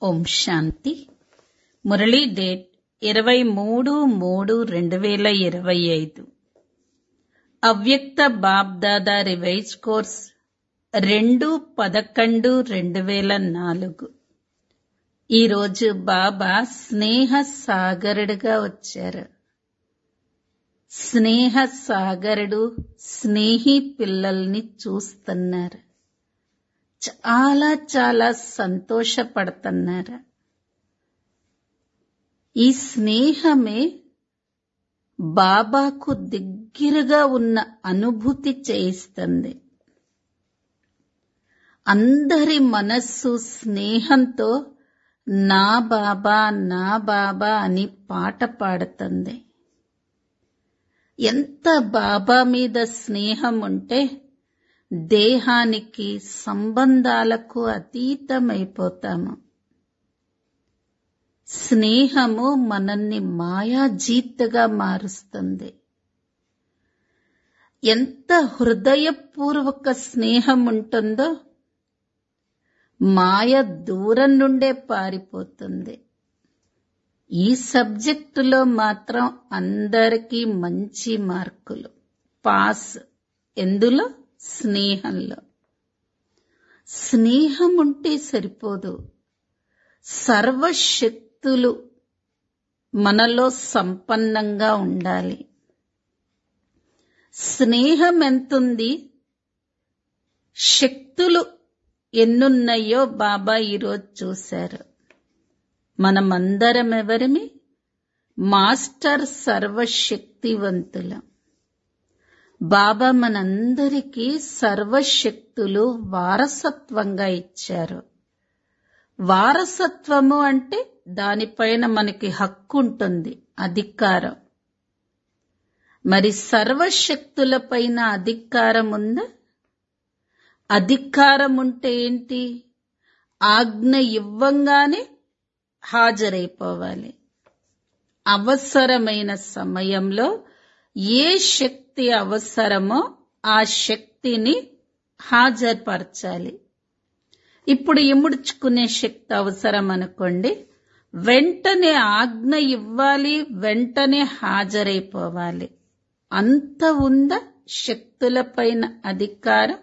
ఓం శాంతి. Murali date 23/3/2025. అవ్యక్త BapDada revise course 2/11/2004. ఈరోజు బాబా స్నేహ సాగరుడుగా వచ్చారు. స్నేహ సాగరుడు స్నేహి పిల్లల్ని చూస్తున్నారు. చాలా చాలా సంతోషపడుతున్నారు. ఈ స్నేహమే బాబాకు దగ్గరగా ఉన్న అనుభూతి చేయిస్తుంది. అందరి మనస్సు స్నేహంతో నా బాబా నా బాబా అని పాట పాడుతుంది. ఎంత బాబా మీద స్నేహం ఉంటే దేహానికి సంబంధాలకు అతీతమైపోతాము. స్నేహము మనల్ని మాయాజీత్తుగా మారుస్తుంది. ఎంత హృదయపూర్వక స్నేహం ఉంటుందో మాయ దూరం నుండే పారిపోతుంది. ఈ సబ్జెక్టులో మాత్రం అందరికీ మంచి మార్కులు, పాస్. ఎందులో? స్నేహంలో. స్నేహం ఉంటే సరిపోదు, సర్వశక్తులు మనలో సంపన్నంగా ఉండాలి. స్నేహం ఎంతుంది, శక్తులు ఎన్నున్నాయో బాబా ఈరోజు చూశారు. మనమందరం ఎవరిమి? మాస్టర్ సర్వశక్తివంతులం. బాబా మనందరికీ సర్వశక్తులు వారసత్వంగా ఇచ్చారు. వారసత్వము అంటే దానిపైన మనకి హక్కు ఉంటుంది, అధికారం. మరి సర్వశక్తులపైన అధికారం ఉందా? అధికారం ఉంటే ఏంటి? ఆజ్ఞ ఇవ్వంగానే హాజరైపోవాలి. అవసరమైన సమయంలో ఏ శక్తి అవసరమో ఆ శక్తిని హాజరుపరచాలి. ఇప్పుడు ఇముడ్చుకునే శక్తి అవసరం అనుకోండి, వెంటనే ఆజ్ఞ ఇవ్వాలి, వెంటనే హాజరైపోవాలి. అంత ఉందా శక్తులపైన అధికారం?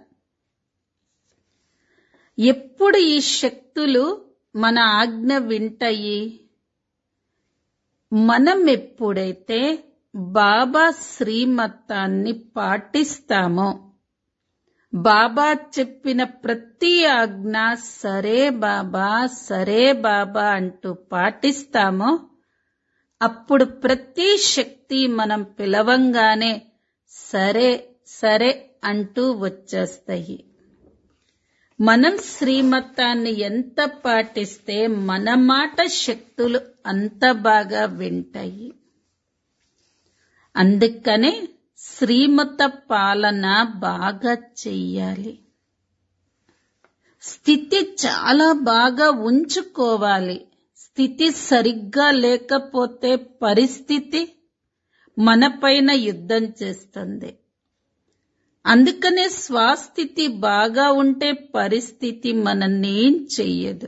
ఎప్పుడు ఈ శక్తులు మన ఆజ్ఞ వింటాయి? మనం ఎప్పుడైతే బాబా శ్రీమతాన్ని పాటిస్తామో, బాబా చెప్పిన ప్రతి ఆజ్ఞ సరే బాబా సరే బాబా అంటూ పాటిస్తామో, అప్పుడు ప్రతి శక్తి మనం పిలవంగానే సరే సరే అంటూ వచ్చేస్తాయి. మనం శ్రీమతాన్ని ఎంత పాటిస్తే మన మాట శక్తులు అంత బాగా వింటాయి. అందుకనే శ్రీమత పాలన బాగా చెయ్యాలి. స్థితి చాలా బాగా ఉంచుకోవాలి. స్థితి సరిగ్గా లేకపోతే పరిస్థితి మనపైన యుద్ధం చేస్తుంది. అందుకనే స్వస్థితి బాగా ఉంటే పరిస్థితి మనల్నేం చెయ్యదు.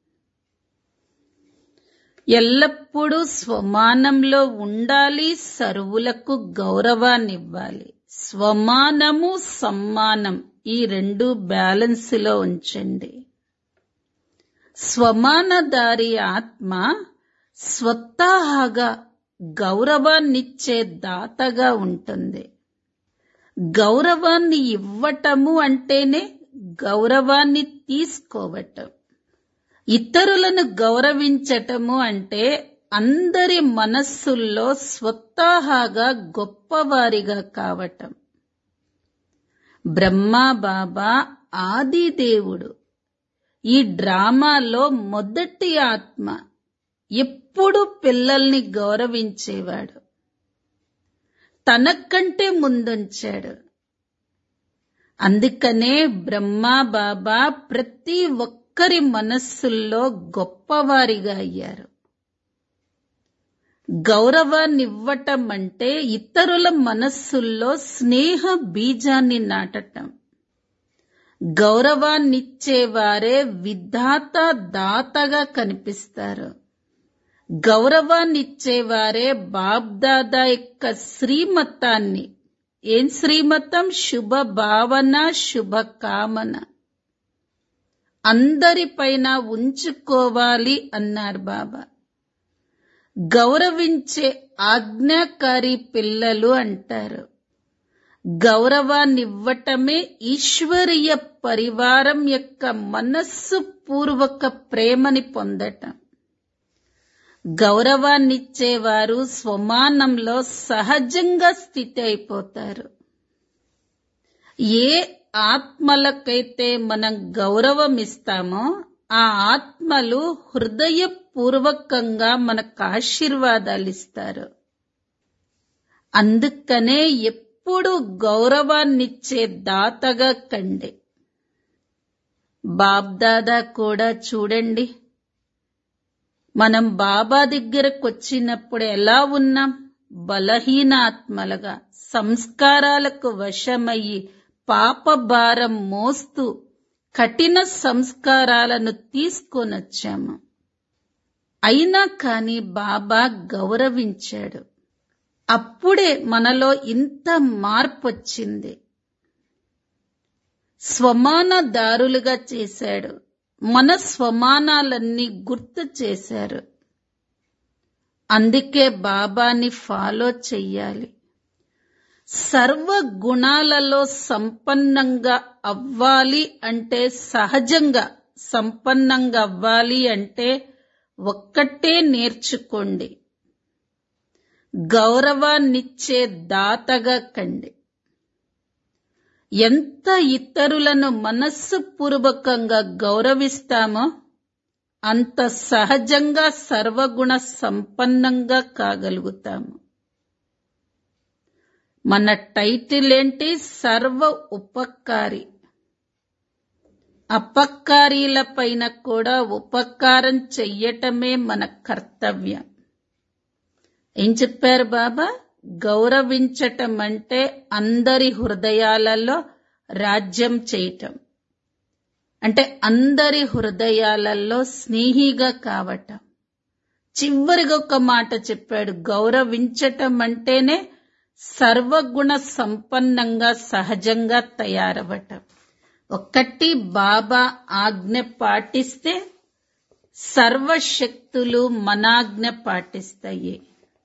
ఎల్లప్పుడూ స్వమానంలో ఉండాలి, సర్వులకు గౌరవాన్నివ్వాలి. స్వమానము సమ్మానం ఈ రెండు బ్యాలెన్స్లో ఉంచండి. స్వమానధారి ఆత్మ స్వతహాగా గౌరవాన్నిచ్చే దాతగా ఉంటుంది. గౌరవాన్ని ఇవ్వటము అంటేనే గౌరవాన్ని తీసుకోవటం. ఇతరులను గౌరవించటము అంటే అందరి మనస్సుల్లో స్వతహాగా గొప్పవారిగా కావటం. బ్రహ్మా బాబా ఆది దేవుడు, ఈ డ్రామాలో మొదటి ఆత్మ, ఎప్పుడూ పిల్లల్ని గౌరవించేవాడు. తనకంటే ముందుంచాడు. అందుకనే బ్రహ్మా బాబా ప్రతి ఒక్కరి మనస్సుల్లో గొప్పవారిగా అయ్యారు. గౌరవాన్నివ్వటం అంటే ఇతరుల మనస్సుల్లో స్నేహ బీజాన్ని నాటటం. గౌరవాన్నిచ్చేవారే విధాత దాతగా కనిపిస్తారు. గౌరవాన్నిచ్చేవారే బాబ్దాదా యొక్క శ్రీమతాన్ని, ఏం శ్రీమతం? శుభ భావన, శుభ కామన అందరిపైన ఉంచుకోవాలి అన్నారు బాబా. గౌరవించే ఆజ్ఞాకారి పిల్లలు అంటారు. గౌరవాన్నివ్వటమే ఈశ్వరీయ పరివారం యొక్క మనస్సు పూర్వక ప్రేమని పొందటం. గౌరవాన్నిచ్చేవారు స్వమానంలో సహజంగా స్థితి అయిపోతారు. ఏ ఆత్మలకైతే మనం గౌరవం ఇస్తామో ఆ ఆత్మలు హృదయపూర్వకంగా మనకు ఆశీర్వాదాలు ఇస్తారు. అందుకనే ఎప్పుడు గౌరవాన్నిచ్చే దాతగా కండి. బాబ్దాదా కూడా చూడండి, మనం బాబా దగ్గరకు వచ్చినప్పుడు ఎలా ఉన్నాం? బలహీన ఆత్మలుగా, సంస్కారాలకు వశమయ్యి పాప భారం మోస్తూ కఠిన సంస్కారాలను తీసుకొనొచ్చాము. అయినా కాని బాబా గౌరవించాడు. అప్పుడే మనలో ఇంత మార్పొచ్చింది. స్వమానదారులుగా చేశాడు. మన స్వమానాలన్నీ గుర్తు చేశారు. అందుకే బాబాని ఫాలో చెయ్యాలి. సర్వ గుణాలలో సంపన్నంగా అవ్వాలి అంటే, సహజంగా సంపన్నంగా అవ్వాలి అంటే ఒక్కటే నేర్చుకోండి, గౌరవాన్నిచ్చే దాతగా కండి. ఎంత ఇతరులను మనస్సు పూర్వకంగా గౌరవిస్తామో అంత సహజంగా సర్వగుణ సంపన్నంగా కాగలుగుతాము. మన టైటిల్ ఏంటి? సర్వ ఉపకారి. అపకారీల పైన కూడా ఉపకారం చెయ్యటమే మన కర్తవ్యం. ఏం చెప్పారు బాబా? గౌరవించటం అంటే అందరి హృదయాలలో రాజ్యం చేయటం, అంటే అందరి హృదయాలలో స్నేహిగా కావటం. చివరిగా ఒక మాట చెప్పాడు, గౌరవించటం అంటేనే సర్వగుణ సంపన్నంగా సహజంగా తయారవటం. ఒకటి, బాబా ఆజ్ఞ పాటిస్తే సర్వశక్తులు మనాజ్ఞ పాటిస్తాయి.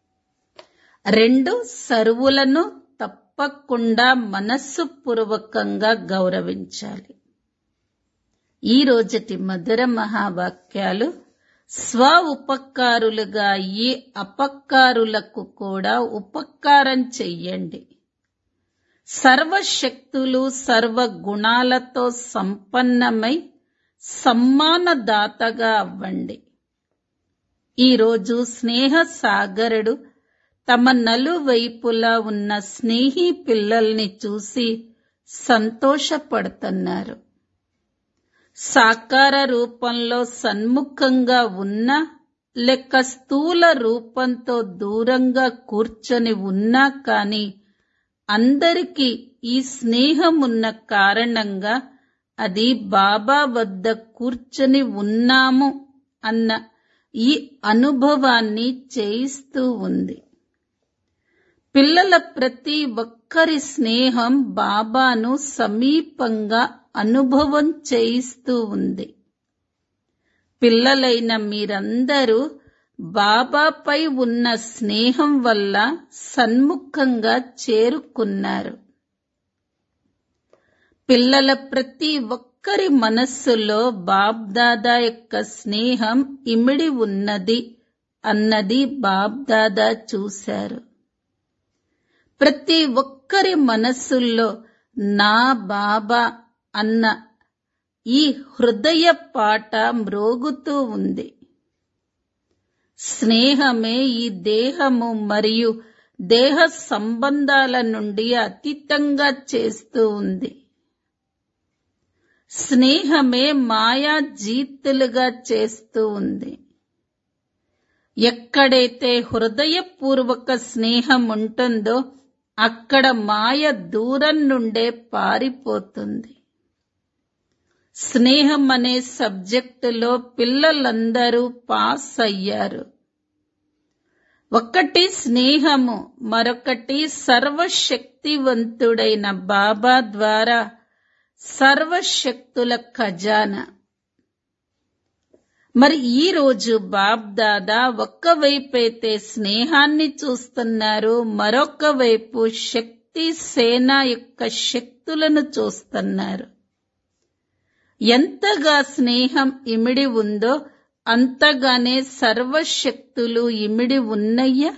2, సర్వులను తప్పకుండా మనస్సు పూర్వకంగా గౌరవించాలి. ఈ రోజటి మధుర మహావాక్యాలు, స్వ ఉపకారులుగా ఈ అపకారులకు కూడా ఉపకారం చెయ్యండి. సర్వశక్తులు సర్వ గుణాలతో సంపన్నమై సమ్మానదాతగా అవ్వండి. ఈరోజు స్నేహ సాగరుడు తమ నలువైపులా ఉన్న స్నేహి పిల్లల్ని చూసి సంతోషపడుతున్నారు. సాకార రూపంలో సన్ముఖంగా ఉన్నా లేక స్థూల రూపంతో దూరంగా కూర్చొని ఉన్నా కాని అందరికీ ఈ స్నేహం ఉన్న కారణంగా అది బాబా వద్ద కూర్చొని ఉన్నాము అన్న ఈ అనుభవాన్ని చేయిస్తూ ఉంది. పిల్లల ప్రతి ఒక్కరి స్నేహం బాబాను సమీపంగా అనుభవం చేయిస్తూ ఉంది. పిల్లలైన మీరందరూ బాబాపై ఉన్న స్నేహం వల్ల సన్ముఖంగా చేరుకున్నారు. పిల్లల ప్రతి ఒక్కరి మనస్సులో బాబ్దాదా యొక్క స్నేహం ఇమిడి ఉన్నది అన్నది బాబ్దాదా చూశారు. ప్రతి ఒక్కరి మనస్సుల్లో నా బాబా అన్న ఈ హృదయ పాట మ్రోగుతూ ఉంది. స్నేహమే ఈ దేహము మరియు దేహ సంబంధాల నుండి అతీతంగా చేస్తూ ఉంది. స్నేహమే మాయా జీతులుగా చేస్తూ ఉంది. ఎక్కడైతే హృదయపూర్వక స్నేహం ఉంటుందో అక్కడ మాయ దూరం నుండే పారిపోతుంది. స్నేహం అనే సబ్జెక్టులో పిల్లలందరూ పాస్ అయ్యారు. ఒకటి స్నేహము, మరొకటి సర్వశక్తివంతుడైన బాబా ద్వారా సర్వశక్తుల ఖజానా. మరి ఈ రోజు బాబ్ దాదా ఒక్కవైపైతే స్నేహాన్ని చూస్తున్నారు, మరొక వైపు శక్తి సేన యొక్క శక్తులను చూస్తున్నారు. ఎంతగా స్నేహం ఇమిడి ఉందో అంతగానే సర్వశక్తులు ఇమిడి ఉన్నయ్యా.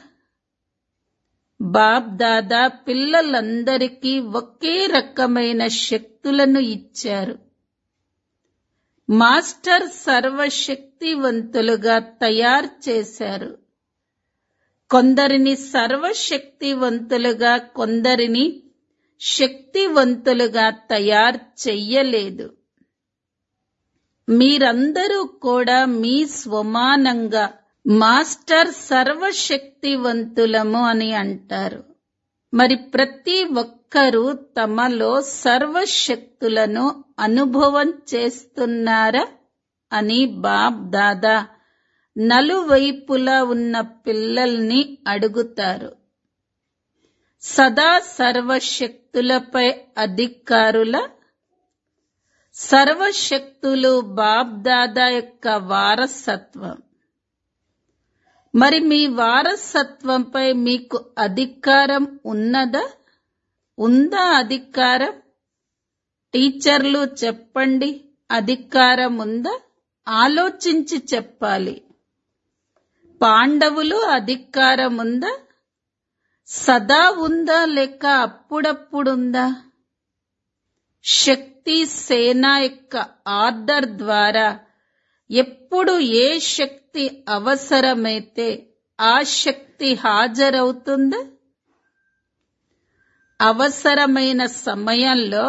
బాబ్ దాదా పిల్లలందరికీ ఒకే రకమైన శక్తులను ఇచ్చారు. మాస్టర్ సర్వశక్తివంతులుగా తయారు చేశారు. కొందరిని సర్వశక్తివంతులుగా, కొందరిని శక్తివంతులుగా తయారు చెయ్యలేదు. మీరందరూ కూడా మీ స్వమానంగా మాస్టర్ సర్వశక్తివంతులము అని అంటారు. మరి ప్రతి ఒక్కరూ తమలో సర్వశక్తులను అనుభవం చేస్తున్నారా అని బాబ్ దాదా నలువైపులా ఉన్న పిల్లల్ని అడుగుతారు. సదా సర్వశక్తులపై అధికారుల. సర్వశక్తులు బాబ్ దాదా యొక్క వారసత్వం. మరి మీ వారసత్వంపై మీకు అధికారం ఉన్నదా? ఉందా అధికారం? టీచర్లు చెప్పండి, అధికారం ఉందా? ఆలోచించి చెప్పాలి. పాండవులు అధికారం ఉందా? సదా ఉందా లేక అప్పుడప్పుడుందా? శక్తి సేన యొక్క ఆర్డర్ ద్వారా ఎప్పుడు ఏ శక్తి అవసరమైతే ఆ శక్తి హాజరవుతుందా? అవసరమైన సమయంలో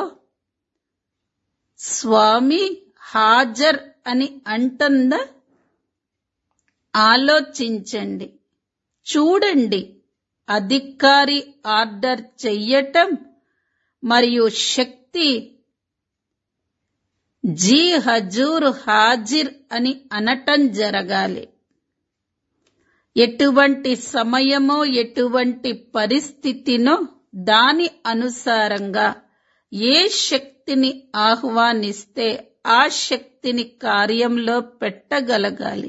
స్వామి హాజర్ అని అంటుందా? ఆలోచించండి, చూడండి. అధికారి ఆర్డర్ చెయ్యటం మరియు శక్తి జీ హజూర్ హాజిర్ అని అనటం జరగాలి. ఎటువంటి సమయమో ఎటువంటి పరిస్థితినో దాని అనుసారంగా ఏ శక్తిని ఆహ్వానిస్తే ఆ శక్తిని కార్యంలో పెట్టగలగాలి.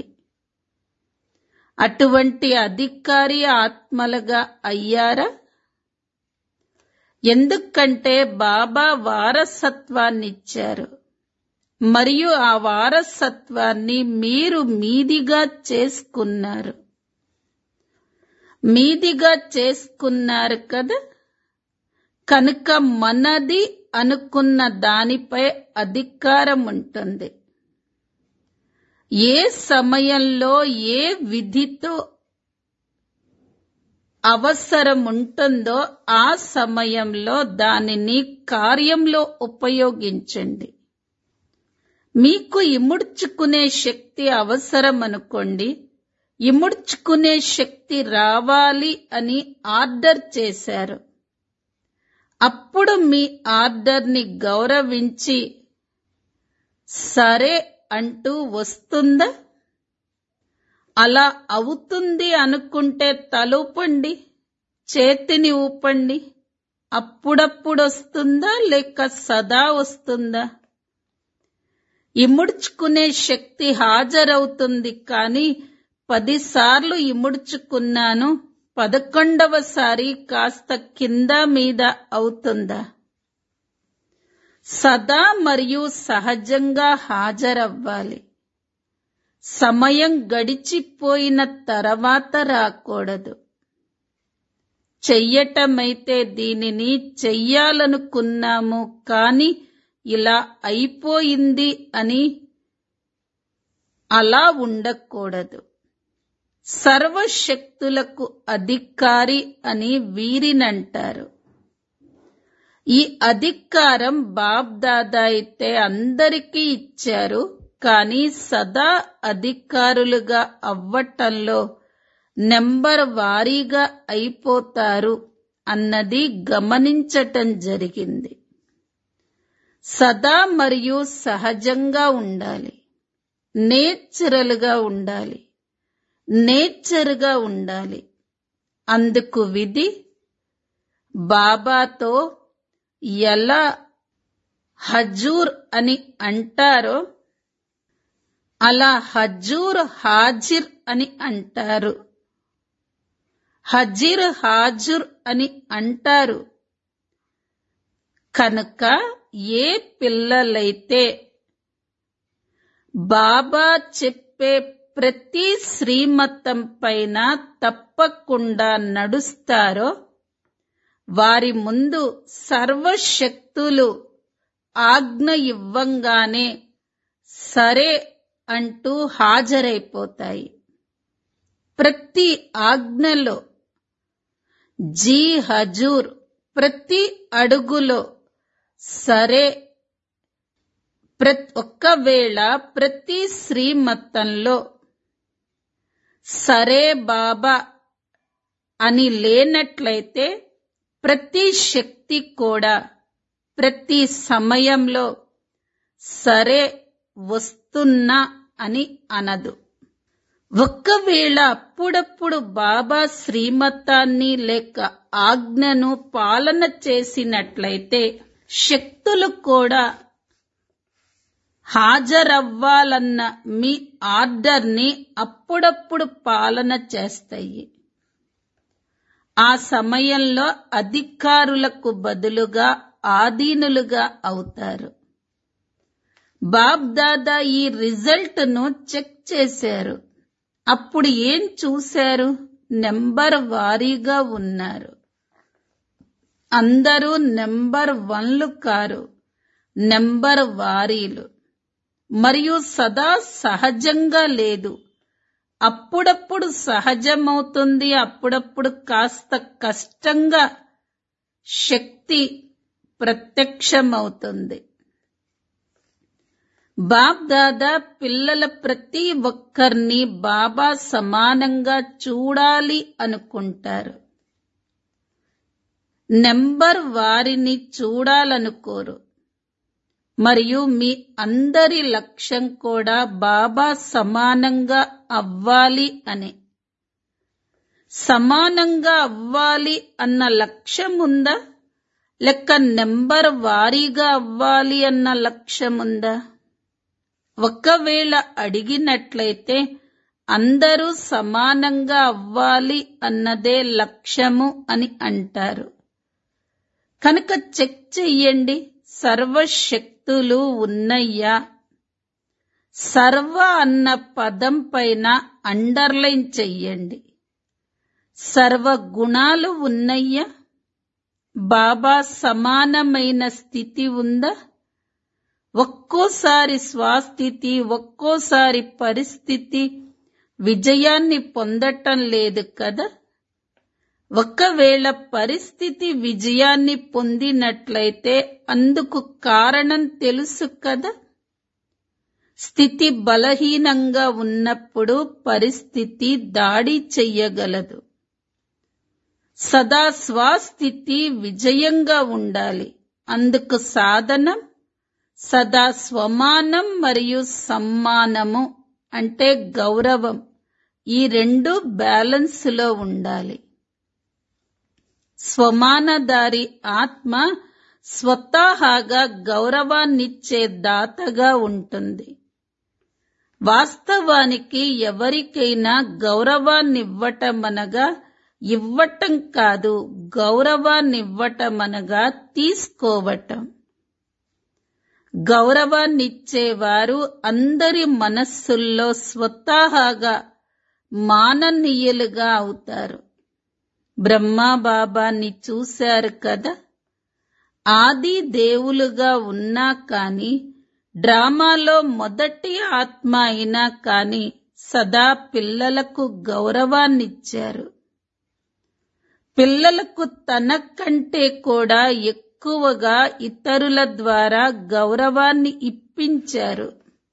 అటువంటి అధికారి ఆత్మలుగా అయ్యారా? ఎందుకంటే బాబా వారసత్వాన్నిచ్చారు మరియు ఆ వారసత్వాన్ని మీరు మీదిగా చేసుకున్నారు. మీదిగా చేసుకున్నారు కదా, కనుక మనది అనుకున్న దానిపై అధికారం ఉంటుంది. ఏ సమయంలో ఏ విధితో అవసరం ఉంటుందో ఆ సమయంలో దానిని కార్యంలో ఉపయోగించండి. మీకు ఇముడ్చుకునే శక్తి అవసరం అనుకోండి, ఇముడ్చుకునే శక్తి రావాలి అని ఆర్డర్ చేశారు. అప్పుడు మీ ఆర్డర్ని గౌరవించి సరే అంటూ వస్తుందా? అలా అవుతుంది అనుకుంటే తలూపండి, చేతిని ఊపండి. అప్పుడప్పుడు వస్తుందా లేక సదా వస్తుందా? ఇముడ్చుకునే శక్తి హాజరవుతుంది, కానీ 10 సార్లు ఇముడ్చుకున్నాను, 11వసారి కాస్త కింద మీద అవుతుందా? సదా మరియు సహజంగా హాజరవ్వాలి. సమయం గడిచిపోయిన తర్వాత రాకూడదు. చెయ్యటమైతే దీనిని చెయ్యాలనుకున్నాము, కానీ ఇలా అయిపోయింది అని అలా ఉండకూడదు. సర్వశక్తులకు అధికారి అని వీరినంటారు. ఈ అధికారం బాబ్ దాదా అయితే అందరికీ ఇచ్చారు, కానీ సదా అధికారులుగా అవ్వటంలో నెంబర్ వారీగా అయిపోతారు అన్నది గమనించటం జరిగింది. సదా మరియు సహజంగా ఉండాలి. నేచురల్గా ఉండాలి. నేచర్గా ఉండాలి. అందుకు విధి బాబాతో ఎలా హజూర్ అని అంటారో అలా హజూర్ హాజిర్ అని అంటారు. హజీర్ హాజుర్ అని అంటారు. కనుక ఏ పిల్లలైతే బాబా చెప్పే ప్రతి శ్రీమతం పైన తప్పకుండా నడుస్తారో వారి ముందు సర్వశక్తులు ఆజ్ఞ ఇవ్వంగానే సరే అంటూ హాజరైపోతాయి. ప్రతి ఆజ్ఞలో జీ హజూర్, ప్రతి అడుగులో సరే. ఒకవేళ ప్రతి శ్రీమతంలో సరే బాబా అని లేనట్లయితే ప్రతి శక్తి కూడా ప్రతి సమయంలో సరే వస్తున్నా అని అనదు. ఒకవేళ అప్పుడప్పుడు బాబా శ్రీమతాన్ని లేక ఆజ్ఞను పాలన చేసినట్లయితే శక్తులు కూడా హాజరవ్వాలన్న మీ ఆర్డర్ని అప్పుడప్పుడు పాలన చేస్తాయి. ఆ సమయంలో అధికారులకు బదులుగా ఆధీనులుగా అవుతారు. బాబ్ దాదా ఈ రిజల్ట్ను చెక్ చేశారు. అప్పుడు ఏం చూశారు? నెంబర్ వారీగా ఉన్నారు. అందరూ నెంబర్ 1లు కారు, నెంబర్ వారీలు. మరియు సదా సహజంగా లేదు. అప్పుడప్పుడు సహజమవుతుంది, అప్పుడప్పుడు కాస్త కష్టంగా శక్తి ప్రత్యక్షమవుతుంది. బాబ్ దాదా పిల్లల ప్రతి ఒక్కరిని బాబా సమానంగా చూడాలి అనుకుంటారు. నెంబర్ వారిని చూడాలనుకోరు. మరియు మీ అందరి లక్ష్యం కూడా బాబా సమానంగా అవ్వాలి అనే. సమానంగా అవ్వాలి అన్న లక్ష్యం ఉందా? లేక నెంబర్ వారీగా అవ్వాలి అన్న లక్ష్యం ఉందా? ఒకవేళ అడిగినట్లయితే అందరూ సమానంగా అవ్వాలి అన్నదే లక్ష్యము అని అంటారు. కనుక చెక్ చెయ్యండి, సర్వశక్తులు ఉన్నయ్యా? సర్వ అన్న పదం పైన అండర్లైన్ చెయ్యండి. సర్వ గుణాలు ఉన్నయ్యా? బాబా సమానమైన స్థితి ఉందా? ఒక్కోసారి స్వస్థితి, ఒక్కోసారి పరిస్థితి విజయాన్ని పొందటం లేదు కదా. ఒకవేళ పరిస్థితి విజయాన్ని పొందినట్లయితే అందుకు కారణం తెలుసు కదా. స్థితి బలహీనంగా ఉన్నప్పుడు పరిస్థితి దాడి చెయ్యగలదు. సదా స్వస్థితి విజయంగా ఉండాలి. అందుకు సాధనం సదా స్వమానం మరియు సమ్మానము అంటే గౌరవం. ఈ రెండు బ్యాలెన్స్లో ఉండాలి. స్వమానదారి ఆత్మ స్వతహాగా గౌరవాన్నిచ్చే దాతగా ఉంటుంది. వాస్తవానికి ఎవరికైనా గౌరవాన్నివ్వటమనగా ఇవ్వటం కాదు, గౌరవాన్నివ్వటమనగా తీసుకోవటం. గౌరవాన్నిచ్చేవారు అందరి మనస్సుల్లో స్వతహాగా మాననీయులుగా అవుతారు. బ్రహ్మా బాబాని చూశారు కదా. ఆది దేవులుగా ఉన్నా కాని, డ్రామాలో మొదటి ఆత్మ అయినా కాని సదా పిల్లలకు గౌరవాన్నిచ్చారు. పిల్లలకు తన కంటే కూడా ఎక్కువగా ఇతరుల ద్వారా గౌరవాన్ని ఇప్పించారు.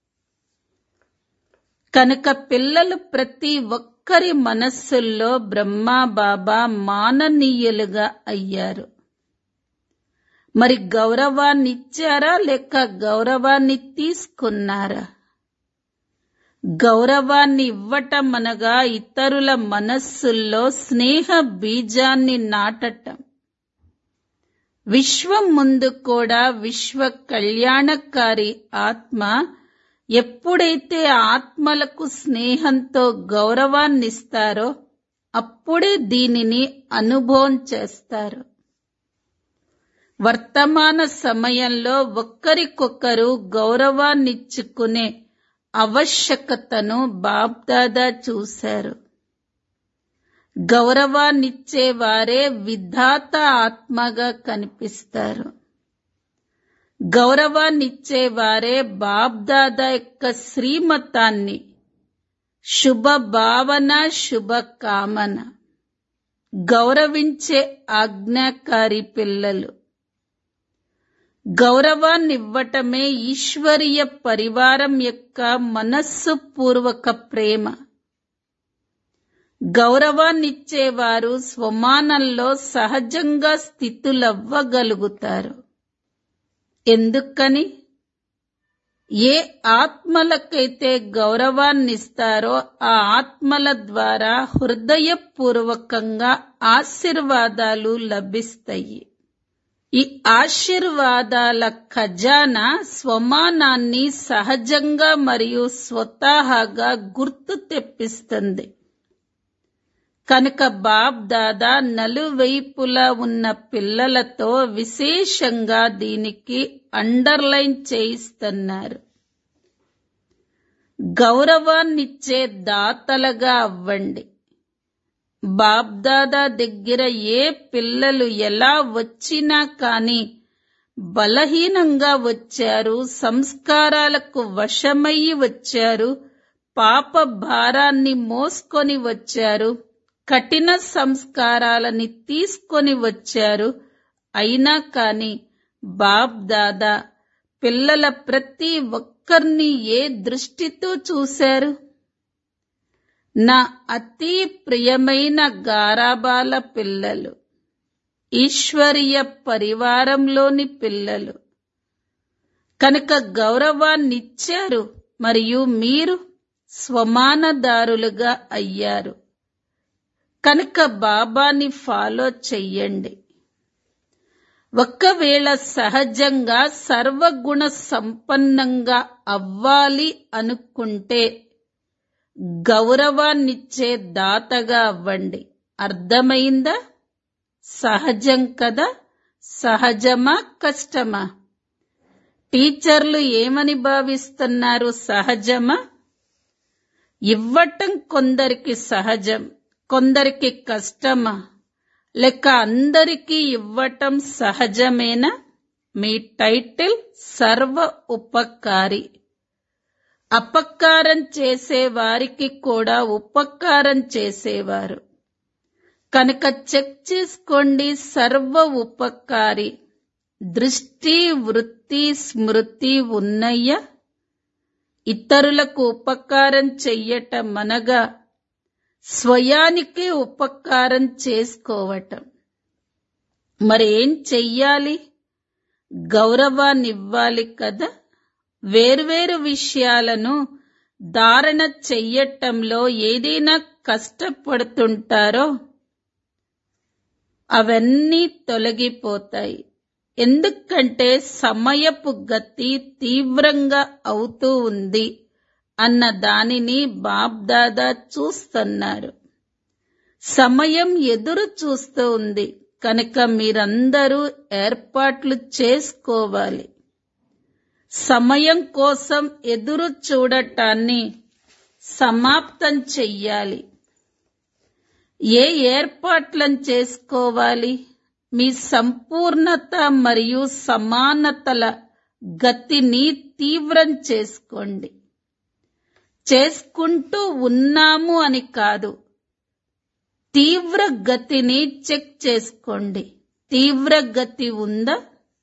కనుక పిల్లలు ప్రతి ఒక్కరి మనస్సుల్లో బ్రహ్మా బాబా మాననీయులుగా అయ్యారు. మరి గౌరవాన్ని ఇచ్చారా లేక గౌరవాన్ని తీసుకున్నారా? గౌరవాన్ని ఇవ్వటం అనగా ఇతరుల మనస్సుల్లో స్నేహ బీజాన్ని నాటటం. విశ్వం ముందు కూడా విశ్వ కళ్యాణకారి ఆత్మ ఎప్పుడైతే ఆత్మలకు స్నేహంతో గౌరవాన్నిస్తారో అప్పుడే దీనిని అనుభవం చేస్తారు. వర్తమాన సమయంలో ఒక్కరికొకరు గౌరవాన్నిచ్చుకునే ఆవశ్యకతను బాప్దాదా చూశారు. గౌరవాన్నిచ్చేవారే విధాత ఆత్మగా కనిపిస్తారు. గౌరవాన్నిచ్చేవారే బాప్దాదా యొక్క శ్రీమతాన్ని, శుభ భావన, శుభ కామన, గౌరవించే ఆజ్ఞాకారి పిల్లలు. గౌరవాన్నివ్వటమే ఈశ్వరీయ పరివారం యొక్క మనస్సు పూర్వక ప్రేమ. గౌరవాన్నిచ్చేవారు స్వమానంలో సహజంగా స్థితులవ్వగలుగుతారు. ఎందుకని? ఏ ఆత్మలకైతే గౌరవాన్నిస్తారో ఆ ఆత్మల ద్వారా హృదయపూర్వకంగా ఆశీర్వాదాలు లభిస్తాయి. ఈ ఆశీర్వాదాల ఖజానా స్వమానాన్ని సహజంగా మరియు స్వతహాగా గుర్తు తెప్పిస్తుంది. కనుక బాప్ దాదా నలువైపులా ఉన్న పిల్లలతో విశేషంగా దీనికి అండర్లైన్ చేయిస్తున్నారు. గౌరవాన్నిచ్చే దాతలుగా అవ్వండి. బాప్దాదా దగ్గర ఏ పిల్లలు ఎలా వచ్చినా కాని బలహీనంగా వచ్చారు, సంస్కారాలకు వశమయ్యి వచ్చారు, పాప భారాన్ని మోసుకొని వచ్చారు, కఠిన సంస్కారాలని తీసుకొని వచ్చారు. అయినా కాని బాప్దాదా పిల్లల ప్రతి ఒక్కరిని ఏ దృష్టితో చూశారు? నా అతి ప్రియమైన గారాబాల పిల్లలు, ఈశ్వరీయ పరివారంలోని పిల్లలు. కనుక గౌరవాన్నిచ్చారు మరియు మీరు స్వమానదారులుగా అయ్యారు. కనుక బాబాని ఫాలో చెయ్యండి. ఒకవేళ సహజంగా సర్వగుణ సంపన్నంగా అవ్వాలి అనుకుంటే గౌరవాన్నిచ్చే దాతగా అవ్వండి. అర్థమైందా? సహజం కదా? సహజమా కష్టమా? టీచర్లు ఏమని భావిస్తున్నారు? సహజమా? ఇవ్వటం కొందరికి సహజం, కొందరికి కష్టమా? లేక అందరికీ ఇవ్వటం సహజమేనా? మీ టైటిల్ సర్వ ఉపకారి. అపకారం చేసేవారికి కూడా ఉపకారం చేసేవారు. కనుక చెక్ చేసుకోండి. సర్వ ఉపకారి దృష్టి, వృత్తి, స్మృతి ఉన్నయ్యా? ఇతరులకు ఉపకారం చెయ్యటం అనగా స్వయానికి ఉపకారం చేసుకోవటం. మరి ఏం చెయ్యాలి? గౌరవాన్నివ్వాలి కదా. వేర్వేరు విషయాలను ధారణ చెయ్యటంలో ఏదైనా కష్టపడుతుంటారో అవన్నీ తొలగిపోతాయి. ఎందుకంటే సమయపు గతి తీవ్రంగా అవుతూ ఉంది అన్న దానిని బాప్దాదా చూస్తున్నారు. సమయం ఎదురు చూస్తూ ఉంది. కనుక మీరందరూ ఏర్పాట్లు చేసుకోవాలి. సమయం కోసం ఎదురు చూడటాన్ని సమాప్తం చెయ్యాలి. ఏ ఏర్పాట్లను చేసుకోవాలి? మీ సంపూర్ణత మరియు సమానతల గతిని తీవ్రం చేసుకోండి. చేసుకుంటూ ఉన్నాము అని కాదు, తీవ్ర గతిని చెక్ చేసుకోండి. తీవ్ర గతి ఉందా?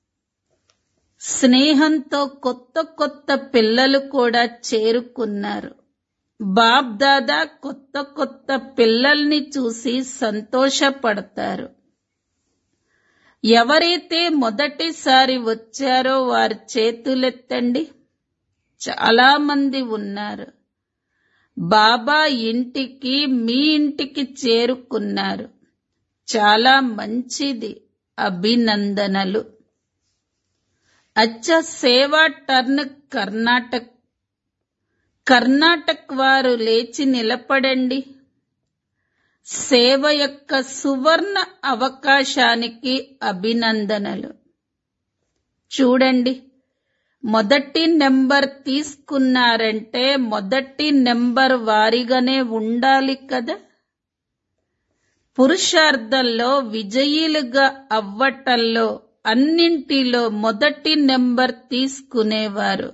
స్నేహంతో కొత్త కొత్త పిల్లలు కూడా చేరుకున్నారు. బాప్ దాదా కొత్త కొత్త పిల్లల్ని చూసి సంతోషపడతారు. ఎవరైతే మొదటిసారి వచ్చారో వారి చేతులెత్తండి. చాలా మంది ఉన్నారు. బాబా ఇంటికి, మీ ఇంటికి చేరుకున్నారు. చాలా మంచిది, అభినందనలు. అచ్చా, సేవా టర్న్ కర్ణాటక్ వారు లేచి నిలబడండి. సేవ యొక్క సువర్ణ అవకాశానికి అభినందనలు. చూడండి, మొదటి నెంబర్ తీసుకున్నారంటే మొదటి నెంబర్ వారిగానే ఉండాలి కదా. పురుషార్థంలో విజయీలుగా అవ్వటంలో అన్నింటిలో మొదటి నెంబర్ తీసుకునేవారు.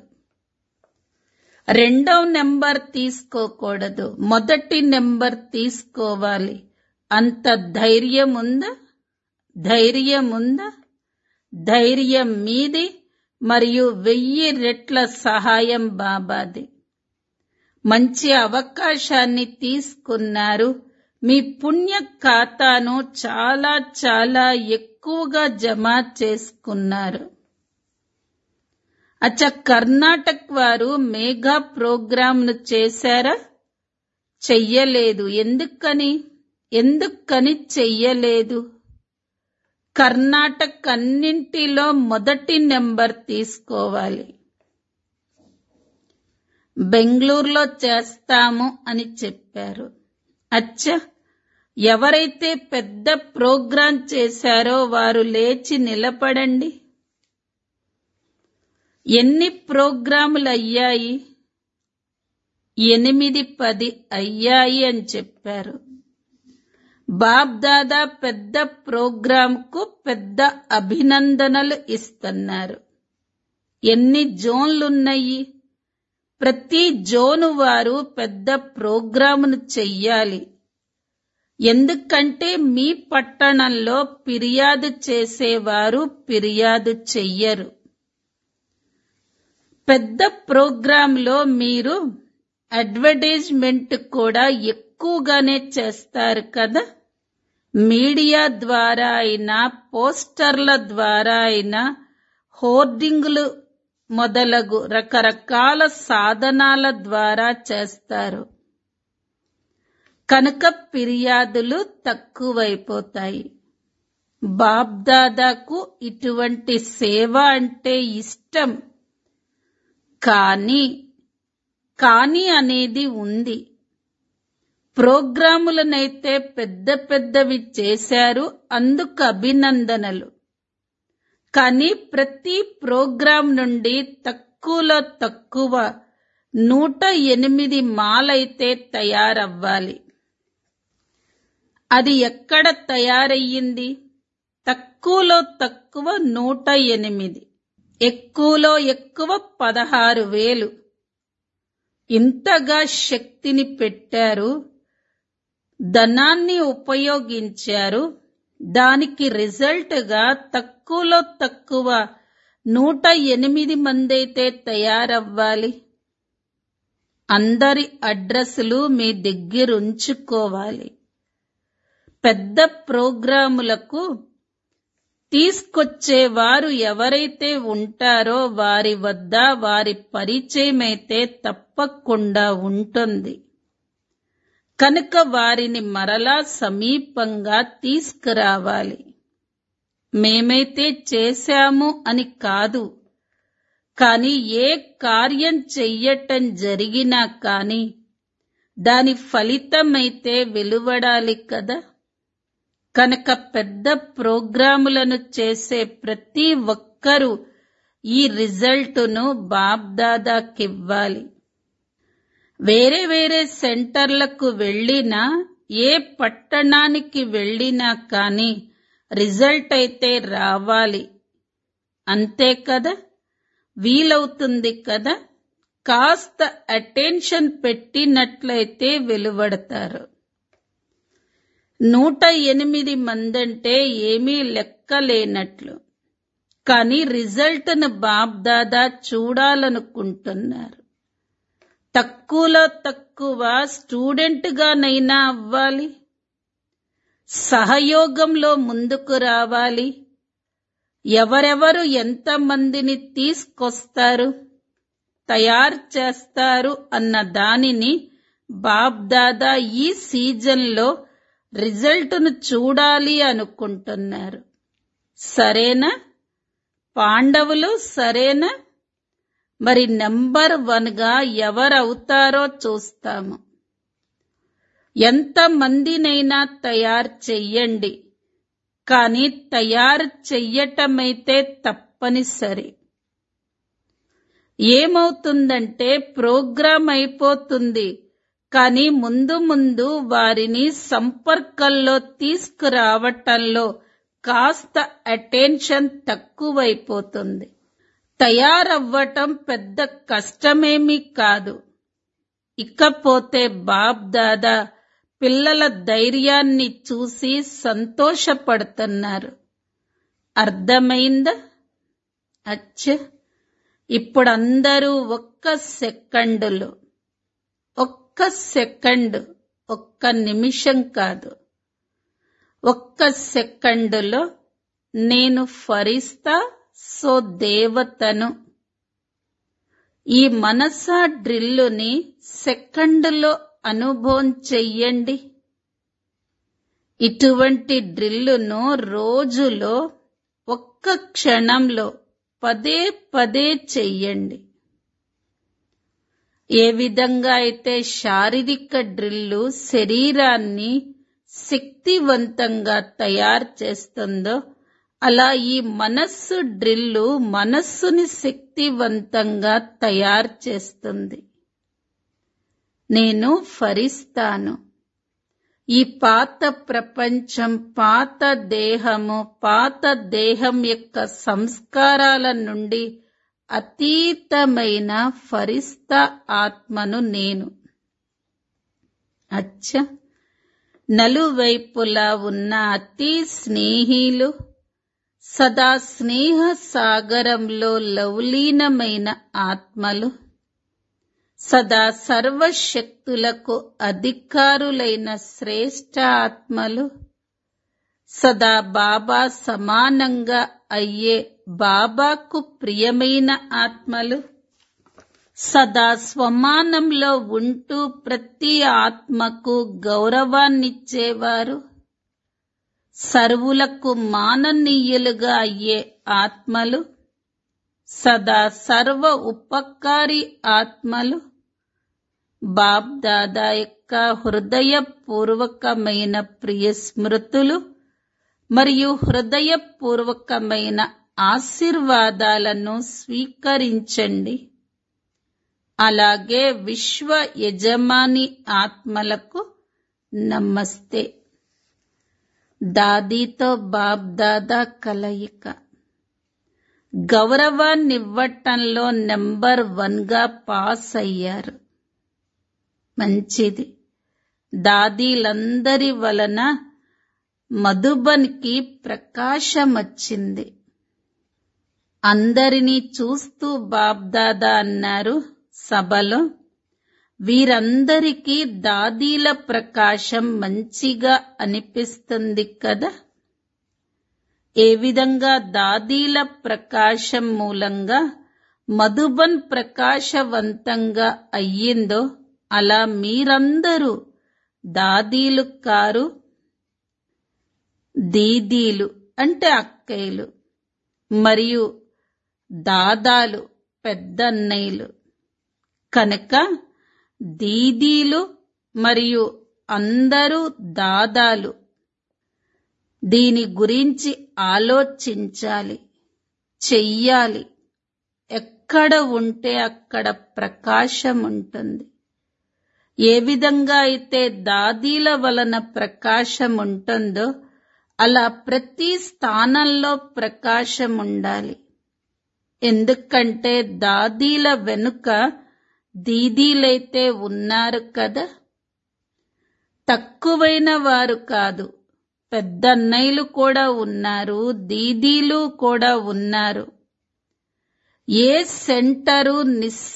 రెండవ నెంబర్ తీసుకోకూడదు, మొదటి నెంబర్ తీసుకోవాలి. అంత ధైర్యం ఉందా? ధైర్యం ఉందా? ధైర్యం మీది మరియు 1000 రెట్ల సహాయం బాబాది. మంచి అవకాశాన్ని తీసుకున్నారు. మీ పుణ్య ఖాతాను చాలా చాలా ఎక్కువగా జమ చేసుకున్నారు. అచ్చా, కర్ణాటక్ వారు మెగా ప్రోగ్రాంను చేశారా? చెయ్యలేదు. ఎందుకని చెయ్యలేదు? కర్ణాటక్ అన్నింటిలో మొదటి నెంబర్ తీసుకోవాలి. బెంగళూరులో చేస్తాము అని చెప్పారు. అచ్చా, ఎవరైతే పెద్ద ప్రోగ్రాం చేశారో వారు లేచి నిలబడండి. ఎన్ని ప్రోగ్రాములు అయ్యాయి? 8, 10 అయ్యాయి అని చెప్పారు. బాబ్ దాదా పెద్ద ప్రోగ్రాంకు పెద్ద అభినందనలు ఇస్తున్నారు. ఎన్ని జోన్లున్నాయి? ప్రతి జోను వారు పెద్ద ప్రోగ్రామును చెయ్యాలి. ఎందుకంటే మీ పట్టణంలో ఫిర్యాదు చేసేవారు ఫిర్యాదు చెయ్యరు. పెద్ద ప్రోగ్రాంలో మీరు అడ్వర్టైజ్మెంట్ కూడా ఎక్కువగానే చేస్తారు కదా. మీడియా ద్వారా అయినా, పోస్టర్ల ద్వారా అయినా, హోర్డింగులు మొదలగు రకరకాల సాధనాల ద్వారా చేస్తారు. కనుక ఫిర్యాదులు తక్కువైపోతాయి. బాబ్ దాదాకు ఇటువంటి సేవ అంటే ఇష్టం. కానీ అనేది ఉంది. ప్రోగ్రాములనైతే పెద్ద పెద్దవి చేశారు, అందుకు అభినందనలు. కానీ ప్రతి ప్రోగ్రాం నుండి తక్కువలో తక్కువ 108 మాలైతే తయారవ్వాలి. అది ఎక్కడ తయారయ్యింది? తక్కువలో తక్కువ 108, ఎక్కువలో ఎక్కువ 16,000. ఇంతగా శక్తిని పెట్టారు, ధనాన్ని ఉపయోగించారు. దానికి రిజల్ట్ గా తక్కువలో తక్కువ 108 మందైతే తయారవ్వాలి. అందరి అడ్రస్లు మీ దగ్గరుంచుకోవాలి. పెద్ద ప్రోగ్రాములకు తీసుకొచ్చేవారు ఎవరైతే ఉంటారో వారి వద్ద వారి పరిచయమైతే తప్పకుండా ఉంటుంది. కనుక వారిని మరలా సమీపంగా తీసుకురావాలి. మేమైతే చేశాము అని కాదు, కానీ ఏ కార్యం చెయ్యటం జరిగినా కానీ దాని ఫలితమైతే వెలువడాలి కదా. కనుక పెద్ద ప్రోగ్రాములను చేసే ప్రతి ఒక్కరూ ఈ రిజల్టును బాబ్ దాదాకివ్వాలి. వేరే వేరే సెంటర్లకు వెళ్ళినా, ఏ పట్టణానికి వెళ్ళినా కానీ రిజల్ట్ అయితే రావాలి. అంతే కదా, వీలవుతుంది కదా. కాస్త అటెన్షన్ పెట్టినట్లయితే వెలువడతారు. 108 మందంటే ఏమీ లెక్కలేనట్లు. కానీ రిజల్ట్ను బాబ్ దాదా చూడాలనుకుంటున్నారు. తక్కువలో తక్కువ స్టూడెంట్గానైనా అవ్వాలి, సహయోగంలో ముందుకు రావాలి, ఎవరెవరు ఎంతమందిని తీసుకొస్తారు, తయారు చేస్తారు అన్న దానిని బాబ్దాదా ఈ సీజన్లో రిజల్టును చూడాలి అనుకుంటున్నారు. సరేనా? పాండవులు సరేనా? మరి నెంబర్ 1గా ఎవరవుతారో చూస్తాము. ఎంతమందినైనా తయారు చెయ్యండి, కానీ తయారు చెయ్యటమైతే తప్పనిసరి. ఏమవుతుందంటే ప్రోగ్రాం అయిపోతుంది, కానీ ముందు ముందు వారిని సంపర్కంలో తీసుకురావటంలో కాస్త అటెన్షన్ తక్కువైపోతుంది. తయారవ్వటం పెద్ద కష్టమేమీ కాదు. ఇకపోతే బాబ్దాదా పిల్లల ధైర్యాన్ని చూసి సంతోషపడుతున్నారు. అర్థమైందా? అచ్చా, ఇప్పుడందరూ ఒక్క సెకండు, ఒక్క నిమిషం కాదు, ఒక్క సెకండులో నేను ఫరిస్తా, సో దేవతను. ఈ మనసా డ్రిల్లుని సెకండులో అనుభవం చెయ్యండి. ఇటువంటి డ్రిల్లును రోజులో ఒక్క క్షణంలో పదే పదే చెయ్యండి. ఏ విధంగా అయితే శారీరక డ్రిల్లు శరీరాన్ని శక్తివంతంగా తయారు చేస్తుందో, అలా ఈ మనస్సు డ్రిల్లు మనస్సుని శక్తివంతంగా తయారు చేస్తుంది. నేను ఫరిస్తాను. ఈ పాత ప్రపంచం, పాత దేహం యొక్క సంస్కారాల నుండి అతీతమైన ఫరిస్తా ఆత్మను నేను. అచ్చా, నలువైపులా ఉన్న అతి స్నేహిలు, సదా స్నేహ సాగరంలో లవలీనమైన ఆత్మలు, సదా సర్వశక్తులకు అధికారులైన శ్రేష్ఠ ఆత్మలు, సదా బాబా సమానంగా అయ్యే బాబాకు ప్రియమైన ఆత్మలు, సదా స్వమానంలో ఉంటూ ప్రతి ఆత్మకు గౌరవాన్నిచ్చేవారు, సర్వులకు మాననీయులుగా అయ్యే ఆత్మలు, సదా సర్వ ఉపకారి ఆత్మలు, బాబ్దాదా యొక్క హృదయపూర్వకమైన ప్రియ స్మృతులు మరియు హృదయపూర్వకమైన ఆశీర్వాదాలను స్వీకరించండి. అలాగే విశ్వ యజమాని ఆత్మలకు నమస్తే. దాదీతో బాబ్దాదా కలయిక. గౌరవాన్నివ్వటంలో నెంబర్ 1గా పాస్ అయ్యారు. మంచిది. దాదీలందరి వలన మధుబన్కి ప్రకాశమొచ్చింది. అందరినీ చూస్తూ బాబ్దాదా అన్నారు సభలో, వీరందరికీ దాదీల ప్రకాశం మంచిగా అనిపిస్తుంది కదా. ఏ విధంగా దాదీల ప్రకాశం మూలంగా మధుబన్ ప్రకాశవంతంగా అయ్యిందో, అలా మీరందరూ దాదీలు కారు, దీదీలు అంటే అక్కయ్యలు, మరియు దాదాలు పెద్దన్నయ్యలు. కనుక దీదీలు మరియు అందరూ దాదాలు. దీని గురించి ఆలోచించాలి, చెయ్యాలి. ఎక్కడ ఉంటే అక్కడ ప్రకాశం ఉంటుంది. ఏ విధంగా అయితే దాదీల వలన ప్రకాశం ఉంటుందో, అలా ప్రతి స్థానంలో ప్రకాశం ఉండాలి. ఎందుకంటే దాదీల వెనుక దీదీలైతే ఉన్నారు కదా. తక్కువైన వారు కాదు, పెద్దన్నయ్యలు కూడా ఉన్నారు, దీదీలు కూడా ఉన్నారు. ఏ సెంటరు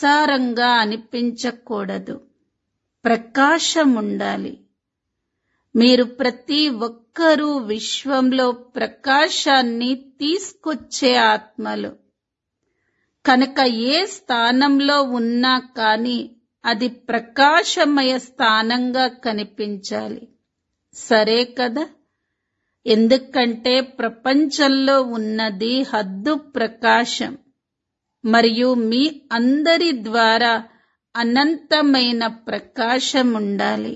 నిస్సారంగా అనిపించకూడదు, ప్రకాశం ఉండాలి. మీరు ప్రతి ఒక్కరూ విశ్వంలో ప్రకాశాన్ని తీసుకొచ్చే ఆత్మలు కనుక ఏ స్థానంలో ఉన్నా కానీ అది ప్రకాశమయ స్థానంగా కనిపించాలి. సరే కదా? ఎందుకంటే ప్రపంచంలో ఉన్నది హద్దు ప్రకాశం మరియు మీ అందరి ద్వారా అనంతమైన ప్రకాశం ఉండాలి.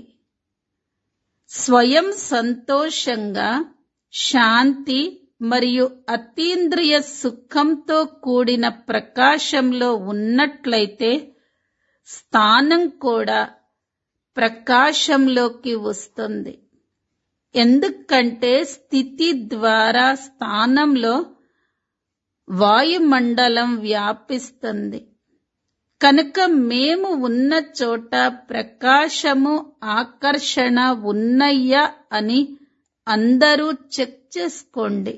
స్వయం సంతోషంగా, శాంతి మరియు అతీంద్రియ సుఖంతో కూడిన ప్రకాశంలో ఉన్నట్లయితే స్థానం కూడా ప్రకాశంలోకి వస్తుంది. ఎందుకంటే స్థితి ద్వారా స్థానంలో వాయుమండలం వ్యాపిస్తుంది. కనుక మేము ఉన్న చోట ప్రకాశము, ఆకర్షణ ఉన్నయ్యా అని అందరూ చెక్ చేసుకోండి.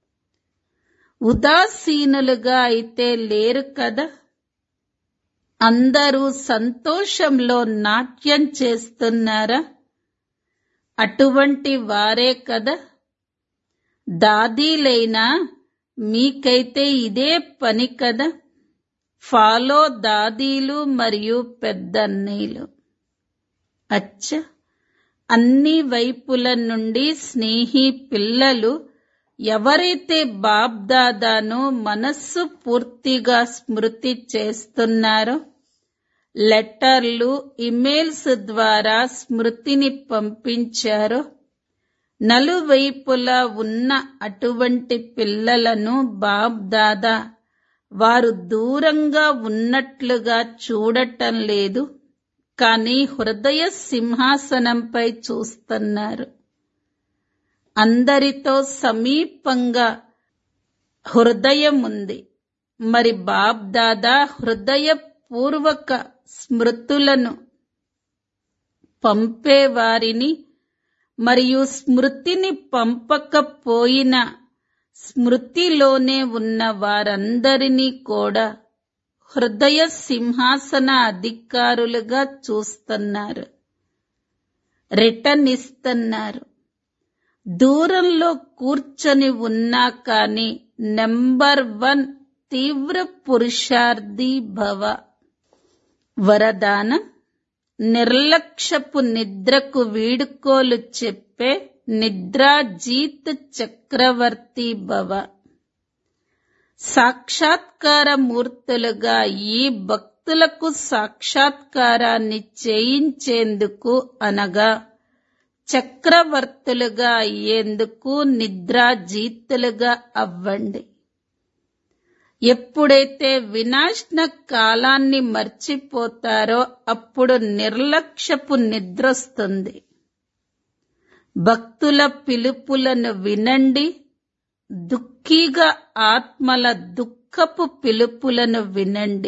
ఉదాసీనులుగా అయితే లేరు కదా? అందరూ సంతోషంలో నాట్యం చేస్తున్నారా? అటువంటి వారే కదా? దాదీలైనా మీకైతే ఇదే పని కదా? ఫాలో దాదీలు మరియు పెద్దన్నీలు. అచ్చ, అన్ని వైపుల నుండి స్నేహి పిల్లలు ఎవరైతే బాప్ దాదాను మనస్సు పూర్తిగా స్మృతి చేస్తున్నారో, లెటర్లు, ఇమెయిల్స్ ద్వారా స్మృతిని పంపించారో, నలువైపులా ఉన్న అటువంటి పిల్లలను బాప్ దాదా వారు దూరంగా ఉన్నట్లుగా చూడటం లేదు, కానీ హృదయ సింహాసనంపై చూస్తున్నారు. అందరితో సమీపంగా హృదయం ఉంది. మరి బాప్ దాదా హృదయపూర్వక స్మృతులను పంపేవారిని మరియు స్మృతిని పంపకపోయినా స్మృతిలోనే ఉన్న వారందరినీ కూడా హృదయ సింహాసన అధికారులుగా చూస్తున్నారు, రిటర్న్ ఇస్తున్నారు. దూరంలో కూర్చొని ఉన్నా కానీ నెంబర్ 1 తీవ్ర పురుషార్థి భవ. వరదానం: నిర్లక్ష్యపు నిద్రకు వీడుకోలు చెప్పే నిద్రాజీత్ చక్రవర్తి భవ. సాక్షాత్కార మూర్తులుగా ఈ భక్తులకు సాక్షాత్కారాన్ని చేయించేందుకు అనగా చక్రవర్తులుగా అయ్యేందుకు నిద్రాజీతులుగా అవ్వండి. ఎప్పుడైతే వినాశన కాలాన్ని మర్చిపోతారో అప్పుడు నిర్లక్ష్యపు నిద్రొస్తుంది. భక్తుల పిలుపులను వినండి, దుఃఖీగా ఆత్మల దుఃఖపు పిలుపులను వినండి.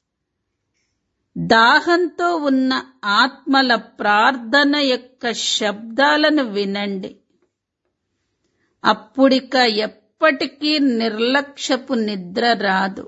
దాహంతో ఉన్న ఆత్మల ప్రార్థన యొక్క శబ్దాలను వినండి. అప్పుడిక ఎప్పటికీ నిర్లక్ష్యపు నిద్ర రాదు.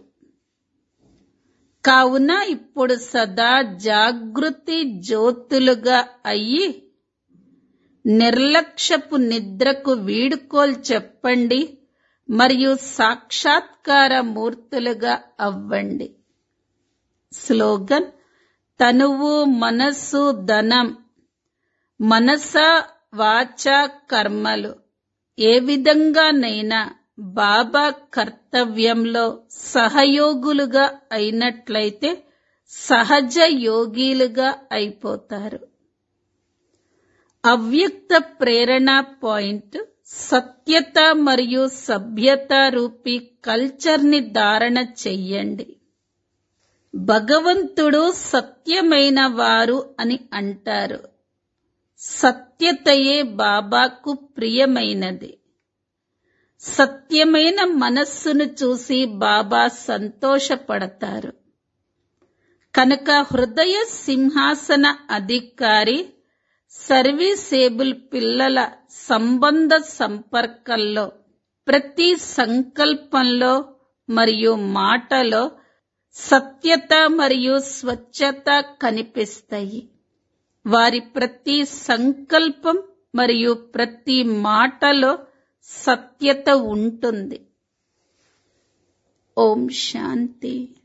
కావున ఇప్పుడు సదా జాగృతి జ్యోతులుగా అయ్యి నిర్లక్ష్యపు నిద్రకు వీడుకోలు చెప్పండి మరియు సాక్షాత్కార మూర్తులుగా అవ్వండి. స్లోగన్: తనువు, మనస్సు, ధనం, మనస, వాచ, కర్మలు ఏ విధంగానైనా బాబా కర్తవ్యంలో సహయోగులుగా అయినట్లయితే సహజ యోగిలుగా అయిపోతారు. అవ్యక్త ప్రేరణ పాయింట్: సత్యత మరియు సభ్యత రూపీ కల్చర్ని ధారణ చెయ్యండి. భగవంతుడు సత్యమైన వారు అని అంటారు. సత్యతయే బాబాకు ప్రియమైనది. సత్యమైన మనస్సును చూసి బాబా సంతోషపడతారు. కనుక హృదయ సింహాసన అధికారి సర్వీసేబుల్ పిల్లల సంబంధ సంపర్కంలో ప్రతి సంకల్పంలో మరియు మాటలో సత్యత మరియు స్వచ్ఛత కనిపిస్తాయి. వారి ప్రతి సంకల్పం మరియు ప్రతి మాటలో సత్యత ఉంటుంది. ఓం శాంతి.